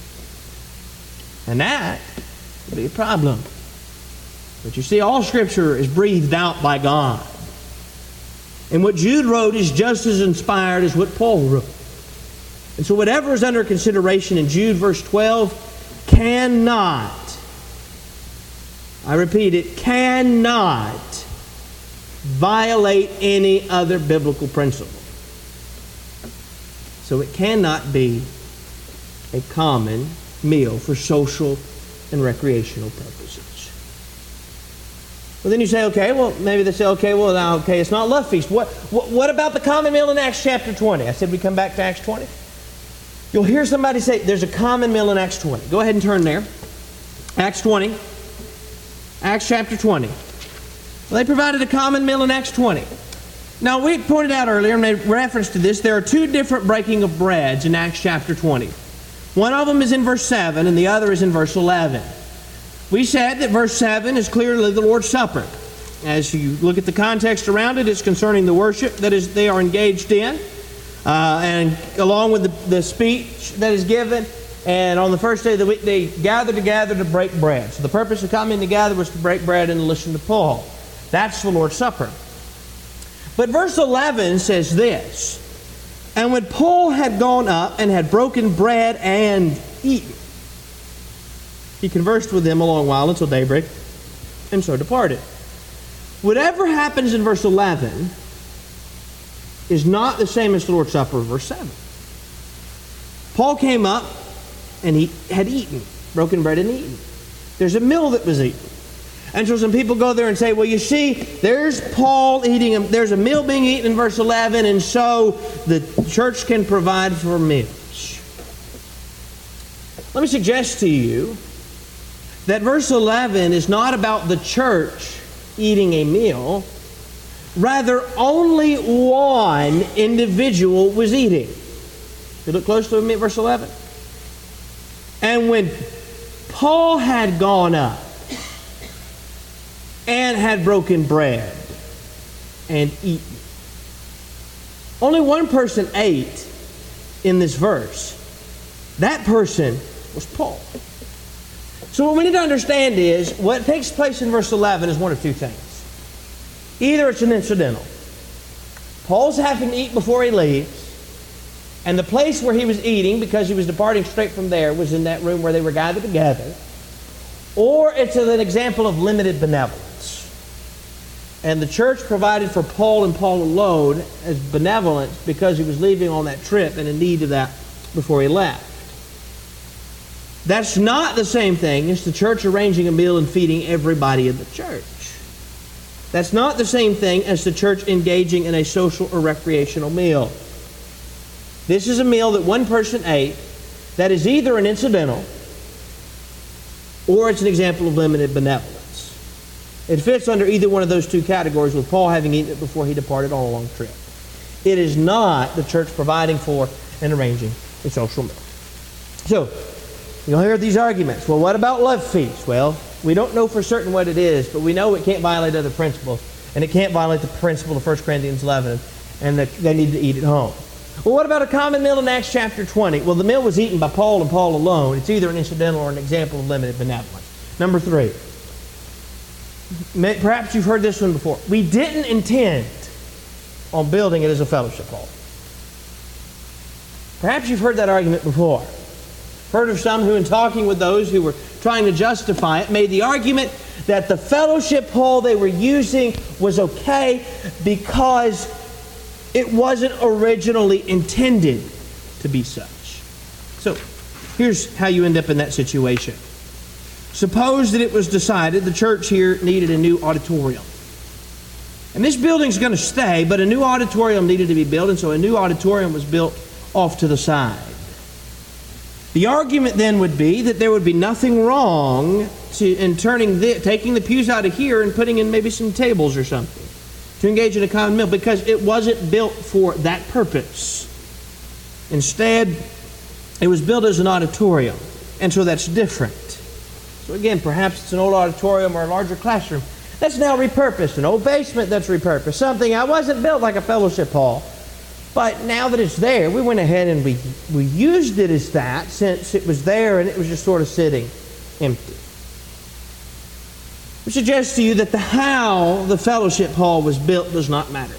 Speaker 1: And that would be a problem. But you see, all Scripture is breathed out by God. And what Jude wrote is just as inspired as what Paul wrote. And so whatever is under consideration in Jude verse 12 cannot, I repeat it, cannot violate any other biblical principle. So it cannot be a common meal for social and recreational purposes. Well, then you say, okay, well, maybe they say, okay, it's not love feast. What about the common meal in Acts chapter 20? I said we come back to Acts 20. You'll hear somebody say, there's a common meal in Acts 20. Go ahead and turn there. Acts 20. Acts chapter 20. Well, they provided a common meal in Acts 20. Now, we pointed out earlier, and made reference to this, there are two different breaking of breads in Acts chapter 20. One of them is in verse 7, and the other is in verse 11. We said that verse 7 is clearly the Lord's Supper. As you look at the context around it, it's concerning the worship that they are engaged in, and along with the speech that is given. And on the first day of the week, they gathered together to break bread. So the purpose of coming together was to break bread and to listen to Paul. That's the Lord's Supper. But verse 11 says this, "And when Paul had gone up and had broken bread and eaten, he conversed with them a long while until daybreak, and so departed." Whatever happens in verse 11 is not the same as the Lord's Supper of verse 7. Paul came up and he had eaten, broken bread and eaten. There's a meal that was eaten. And so some people go there and say, well, you see, there's Paul eating, there's a meal being eaten in verse 11, and so the church can provide for meals. Let me suggest to you that verse 11 is not about the church eating a meal. Rather, only one individual was eating. You look close to verse 11. And when Paul had gone up and had broken bread and eaten, only one person ate in this verse. That person was Paul. So what we need to understand is what takes place in verse 11 is one of two things. Either it's an incidental. Paul's having to eat before he leaves, and the place where he was eating, because he was departing straight from there, was in that room where they were gathered together. Or it's an example of limited benevolence. And the church provided for Paul and Paul alone as benevolence because he was leaving on that trip and in need of that before he left. That's not the same thing as the church arranging a meal and feeding everybody in the church. That's not the same thing as the church engaging in a social or recreational meal. This is a meal that one person ate that is either an incidental or it's an example of limited benevolence. It fits under either one of those two categories, with Paul having eaten it before he departed on a long trip. It is not the church providing for and arranging a social meal. So, you'll hear these arguments. Well, what about love feasts? Well, we don't know for certain what it is, but we know it can't violate other principles, and it can't violate the principle of 1 Corinthians 11, and that they need to eat at home. Well, what about a common meal in Acts chapter 20? Well, the meal was eaten by Paul and Paul alone. It's either an incidental or an example of limited benevolence. Number 3. Perhaps you've heard this one before. We didn't intend on building it as a fellowship hall. Perhaps you've heard that argument before. Heard of some who, in talking with those who were trying to justify it, made the argument that the fellowship hall they were using was okay because it wasn't originally intended to be such. So, here's how you end up in that situation. Suppose that it was decided the church here needed a new auditorium. And this building's going to stay, but a new auditorium needed to be built, and so a new auditorium was built off to the side. The argument then would be that there would be nothing wrong in taking the pews out of here and putting in maybe some tables or something to engage in a common meal, because it wasn't built for that purpose. Instead, it was built as an auditorium, and so that's different. So again, perhaps it's an old auditorium or a larger classroom that's now repurposed, an old basement that's repurposed, something that wasn't built like a fellowship hall. But now that it's there, we went ahead and we used it as that, since it was there and it was just sort of sitting empty. We suggest to you that how the fellowship hall was built does not matter.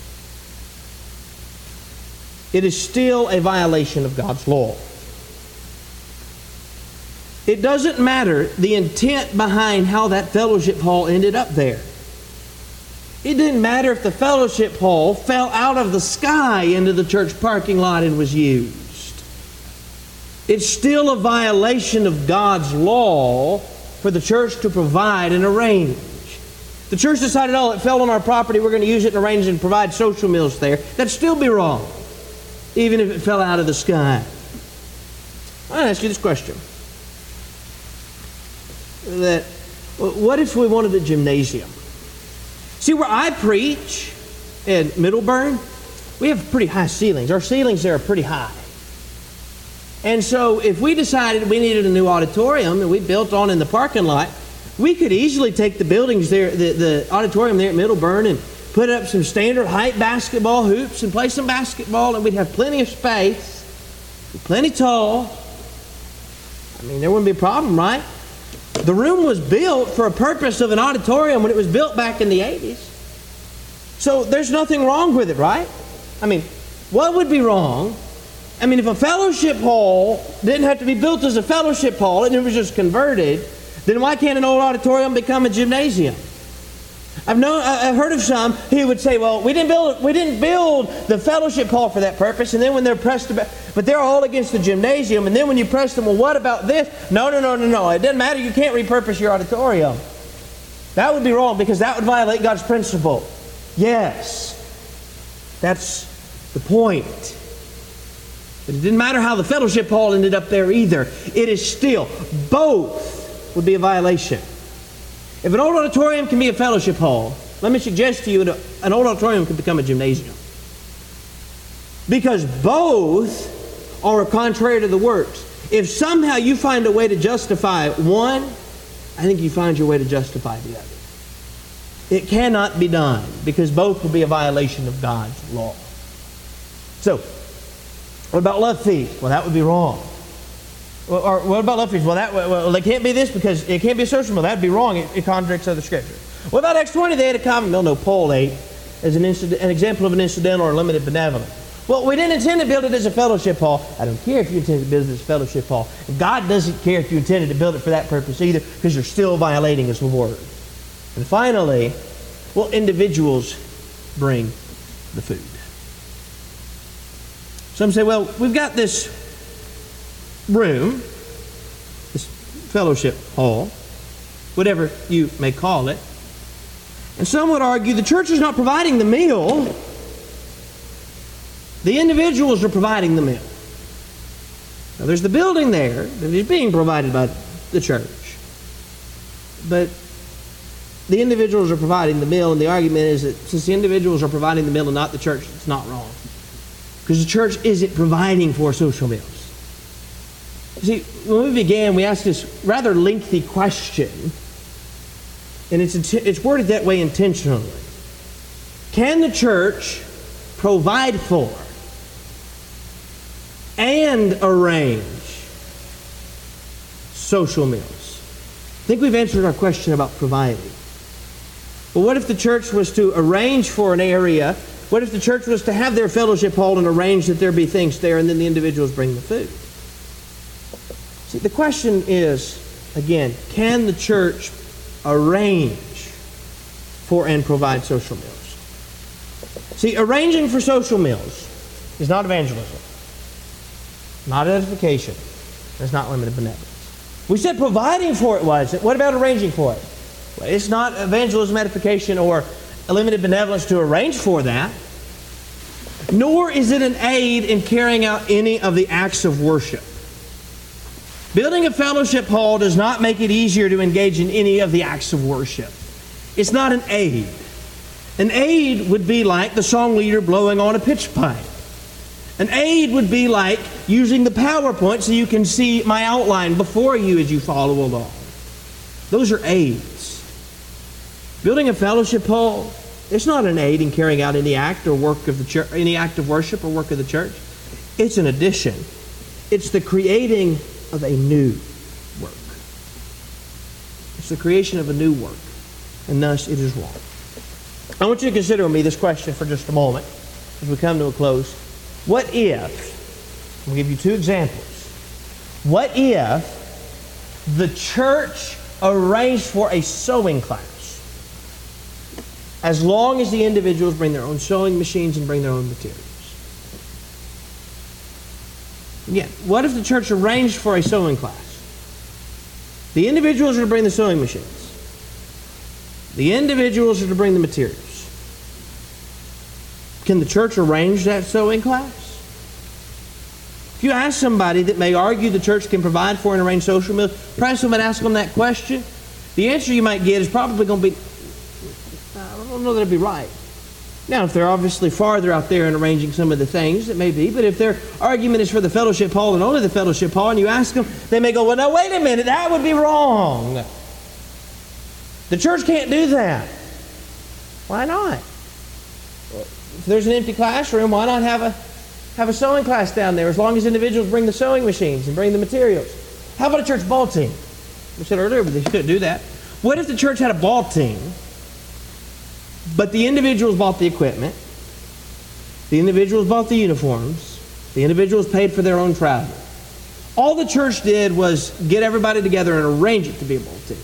Speaker 1: It is still a violation of God's law. It doesn't matter the intent behind how that fellowship hall ended up there. It didn't matter if the fellowship hall fell out of the sky into the church parking lot and was used. It's still a violation of God's law for the church to provide and arrange. The church decided, it fell on our property, we're going to use it and arrange and provide social meals there. That'd still be wrong, even if it fell out of the sky. I want to ask you this question. that, what if we wanted a gymnasium? See, where I preach in Middleburn, we have pretty high ceilings. Our ceilings there are pretty high. And so if we decided we needed a new auditorium and we built on in the parking lot, we could easily take the buildings there, the auditorium there at Middleburn, and put up some standard height basketball hoops and play some basketball, and we'd have plenty of space, plenty tall. I mean, there wouldn't be a problem, right? The room was built for a purpose of an auditorium when it was built back in the 80s. So there's nothing wrong with it, right? I mean, what would be wrong? I mean, if a fellowship hall didn't have to be built as a fellowship hall and it was just converted, then why can't an old auditorium become a gymnasium? I've heard of some who would say, well, we didn't build the fellowship hall for that purpose, and then when they're pressed about, but they're all against the gymnasium, and then when you press them, well, what about this? No. It doesn't matter. You can't repurpose your auditorium. That would be wrong because that would violate God's principle. Yes, that's the point. But it didn't matter how the fellowship hall ended up there either. It is still, both would be a violation. If an old auditorium can be a fellowship hall, let me suggest to you that an old auditorium can become a gymnasium. Because both are contrary to the works. If somehow you find a way to justify one, I think you find your way to justify the other. It cannot be done because both will be a violation of God's law. So, what about love feast? Well, that would be wrong. Or what about love feast? Well, they can't be this because it can't be a social meal. That would be wrong. It contradicts other scriptures. What about Acts 20? They had a common meal. No, Paul ate as an example of an incidental or limited benevolence. Well, we didn't intend to build it as a fellowship hall. I don't care if you intended to build it as a fellowship hall. God doesn't care if you intended to build it for that purpose either, because you're still violating His word. And finally, well, individuals bring the food. Some say, well, we've got this room, this fellowship hall, whatever you may call it. And some would argue the church is not providing the meal. The individuals are providing the meal. Now, there's the building there that is being provided by the church. But the individuals are providing the meal, and the argument is that since the individuals are providing the meal and not the church, it's not wrong. Because the church isn't providing for social meals. You see, when we began, we asked this rather lengthy question, and it's worded that way intentionally. Can the church provide for and arrange social meals? I think we've answered our question about providing. But what if the church was to arrange for an area? What if the church was to have their fellowship hall and arrange that there be things there and then the individuals bring the food? See, the question is, again, can the church arrange for and provide social meals? See, arranging for social meals is not evangelism, not edification, it's not limited benevolence. We said providing for it was. What about arranging for it? Well, it's not evangelism, edification, or a limited benevolence to arrange for that, nor is it an aid in carrying out any of the acts of worship. Building a fellowship hall does not make it easier to engage in any of the acts of worship. It's not an aid. An aid would be like the song leader blowing on a pitch pipe. An aid would be like using the PowerPoint so you can see my outline before you as you follow along. Those are aids. Building a fellowship hall, it's not an aid in carrying out any act or work of the church, any act of worship or work of the church. It's an addition. It's the creating of a new work. It's the creation of a new work, and thus it is wrong. I want you to consider with me this question for just a moment as we come to a close. What if, I'll give you two examples. What if the church arranged for a sewing class, as long as the individuals bring their own sewing machines and bring their own materials? Again, what if the church arranged for a sewing class? The individuals are to bring the sewing machines. The individuals are to bring the materials. Can the church arrange that sewing class? If you ask somebody that may argue the church can provide for and arrange social meals, press them and ask them that question, the answer you might get is probably going to be, I don't know that it'd be right. Now, if they're obviously farther out there in arranging some of the things, it may be, but if their argument is for the fellowship hall and only the fellowship hall, and you ask them, they may go, well, no, wait a minute, that would be wrong. The church can't do that. Why not? If there's an empty classroom, why not have a sewing class down there, as long as individuals bring the sewing machines and bring the materials? How about a church ball team? We said earlier, but they couldn't do that. What if the church had a ball team, but the individuals bought the equipment, the individuals bought the uniforms, the individuals paid for their own travel? All the church did was get everybody together and arrange it to be a ball team.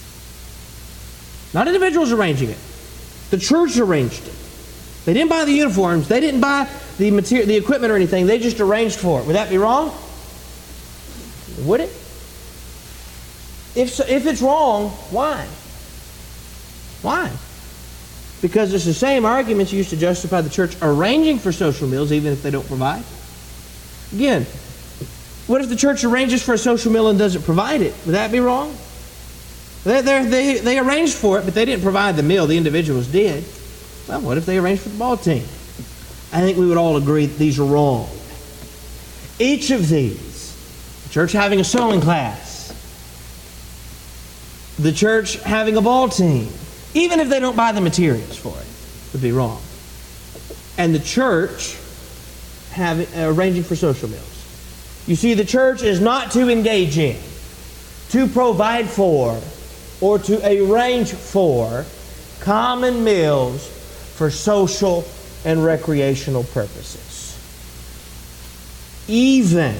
Speaker 1: Not individuals arranging it. The church arranged it. They didn't buy the uniforms. They didn't buy the material, the equipment or anything. They just arranged for it. Would that be wrong? Would it? If it's wrong, why? Why? Because it's the same arguments used to justify the church arranging for social meals even if they don't provide. Again, what if the church arranges for a social meal and doesn't provide it? Would that be wrong? They arranged for it, but they didn't provide the meal. The individuals did. Well, what if they arranged for the ball team? I think we would all agree that these are wrong. Each of these, the church having a sewing class, the church having a ball team, even if they don't buy the materials for it, would be wrong. And the church arranging for social meals. You see, the church is not to engage in, to provide for, or to arrange for common meals for social and recreational purposes. Even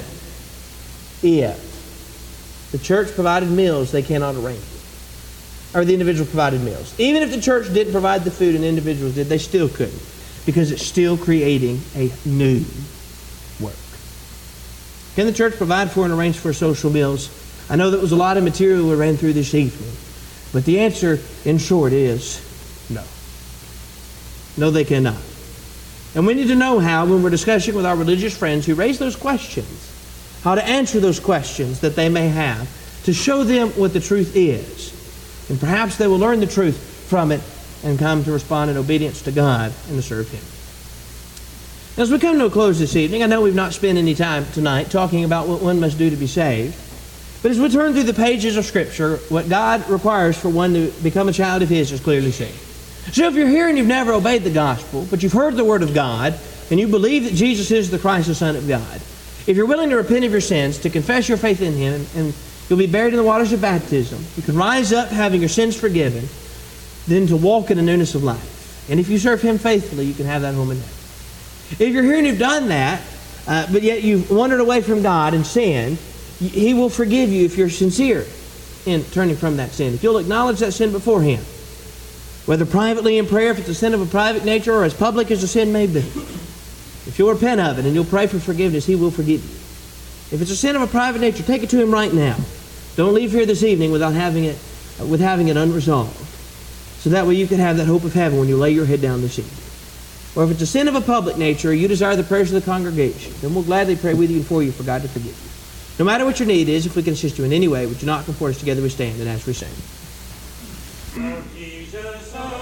Speaker 1: if the church provided meals, they cannot arrange it. Or the individual provided meals. Even if the church didn't provide the food and individuals did, they still couldn't. Because it's still creating a new work. Can the church provide for and arrange for social meals? I know that was a lot of material we ran through this evening. But the answer, in short, is no. No, they cannot. And we need to know how, when we're discussing with our religious friends who raise those questions, how to answer those questions that they may have, to show them what the truth is. And perhaps they will learn the truth from it and come to respond in obedience to God and to serve Him. As we come to a close this evening, I know we've not spent any time tonight talking about what one must do to be saved. But as we turn through the pages of Scripture, what God requires for one to become a child of His is clearly seen. So if you're here and you've never obeyed the gospel, but you've heard the Word of God, and you believe that Jesus is the Christ, the Son of God, if you're willing to repent of your sins, to confess your faith in Him, and you'll be buried in the waters of baptism, you can rise up having your sins forgiven, then to walk in the newness of life. And if you serve Him faithfully, you can have that home in heaven. If you're here and you've done that, but yet you've wandered away from God and sinned, He will forgive you if you're sincere in turning from that sin. If you'll acknowledge that sin before Him, whether privately in prayer, if it's a sin of a private nature, or as public as the sin may be. If you'll repent of it and you'll pray for forgiveness, He will forgive you. If it's a sin of a private nature, take it to Him right now. Don't leave here this evening without having it unresolved. So that way you can have that hope of heaven when you lay your head down this evening. Or if it's a sin of a public nature, or you desire the prayers of the congregation, then we'll gladly pray with you and for you for God to forgive you. No matter what your need is, if we can assist you in any way, would you not come forward us together we stand and as we sing. Lord Jesus.